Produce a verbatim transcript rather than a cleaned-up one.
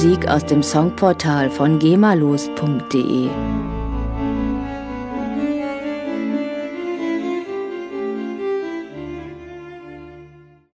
Musik aus dem Songportal von gemalos punkt de.